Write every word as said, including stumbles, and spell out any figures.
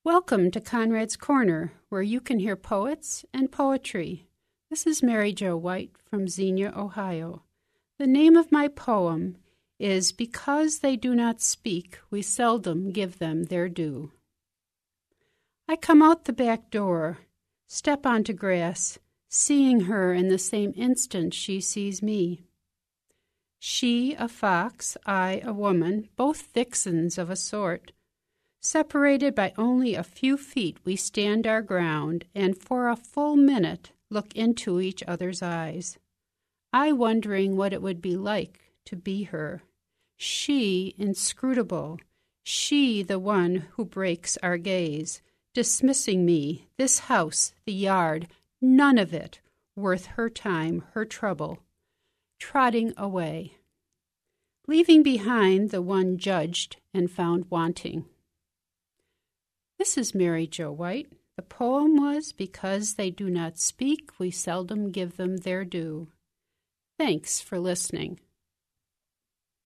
Welcome to Conrad's Corner, where you can hear poets and poetry. This is Mary Jo White from Xenia, Ohio. The name of my poem is Because They Do Not Speak, We Seldom Give Them Their Due. I come out the back door, step onto grass, seeing her in the same instant she sees me. She a fox, I a woman, both vixens of a sort. Separated by only a few feet, we stand our ground, and for a full minute look into each other's eyes. I wondering what it would be like to be her. She inscrutable, she the one who breaks our gaze, dismissing me, this house, the yard, none of it worth her time, her trouble, trotting away, leaving behind the one judged and found wanting. This is Mary Jo White. The poem was Because They Do Not Speak, We Seldom Give Them Their Due. Thanks for listening.